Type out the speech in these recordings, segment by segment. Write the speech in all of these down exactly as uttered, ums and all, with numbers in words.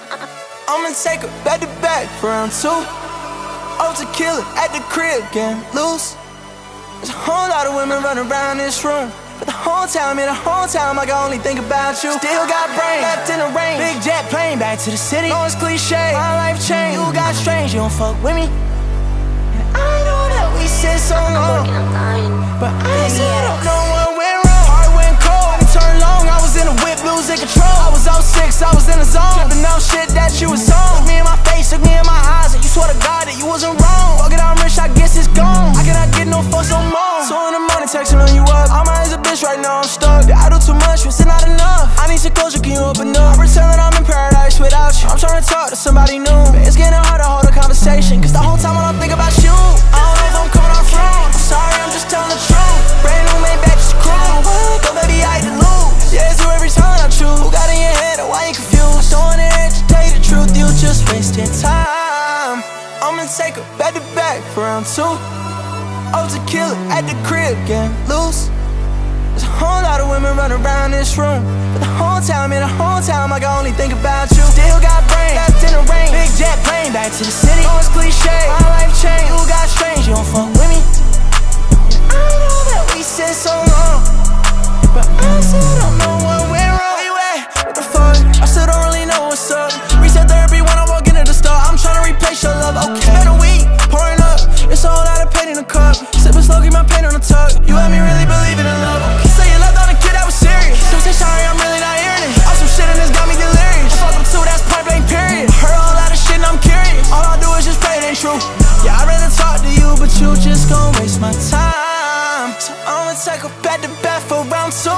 I'ma take her back to back for round two. Oh, to kill it at the crib, getting loose. There's a whole lot of women running around this room, but the whole time, yeah, the whole time I can only think about you. Still got brain, left in the rain. Big jet plane back to the city. No, it's cliche, my life changed. You got strange, you don't fuck with me. And I know that we said so long, but I still don't know what went wrong. Heart went cold, and it turned long. I was in a whip, losing control. I was oh six, I was in the zone, tripping out shit that you was on. Look me in my face, look me in my eyes, and you swore to God that you wasn't wrong. Fuck it, I'm rich, I guess it's gone. I cannot get no fucks no more. So in the morning, texting on you up. I'm high as a bitch right now, I'm stuck. I do too much, but it's not enough. I need some closure, can you open up? I pretend that I'm in paradise without you. I'm trying to talk to somebody new, but it's getting hard to hold a conversation, cause the whole time I don't think about you. I don't know if I'm coming off wrong, I'm sorry, I'm just telling the truth. Brand new made back, just cruise. Go baby, I had to lose. Yeah, it's you every time I choose. Who got in your head, or why you confused? I don't wanna hear to tell you the truth, you just wasting time. I'ma take her back to back for round two. Oh, to kill it at the crib, getting loose. There's a whole lot of women running around this room, but the whole time, yeah, the whole time I can only think about you. Still got brain, left in the rain. Big jet plane back to the city. No, it's cliche, my life changed. You got strange, you don't fuck with me. And I know that we said so long, but I still don't know what went wrong. Where you at? What the fuck? I still don't really know what's up. Reset therapy when I walk into the store. I'm trying to replace your love, okay. Spend a week, pouring up. It's a whole lot of pain in the cup. Sipping slow, keep my pain on the tuck. You had me really believing in love. You say you left on a kid that was serious. Don't say sorry, I'm really not hearing it. All some shit and this got me delirious. I fuck them too, that's point blank period. I heard a whole lot of shit and I'm curious. All I do is just pray it ain't true. Yeah, I'd rather talk to you, but you just gon' waste my time. So I'ma take a back to back for round two.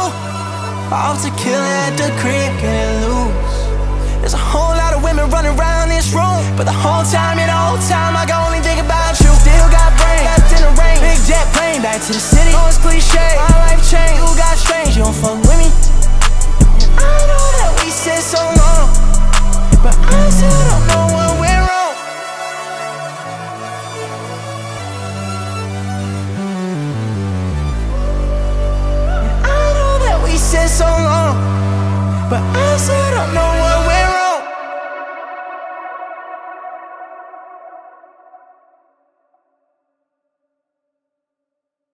Off to kill it at the crib, getting loose. There's a whole lot of women running around this room, but the whole time, yeah, the whole time I can only think about you. Still got brain, left in the rain. Big jet plane back to the city. No, it's cliche, my life changed. You got strange, you don't fuck with me. And I know that we said so long, but I still don't know what went wrong. And I know that we said so long, but I still don't know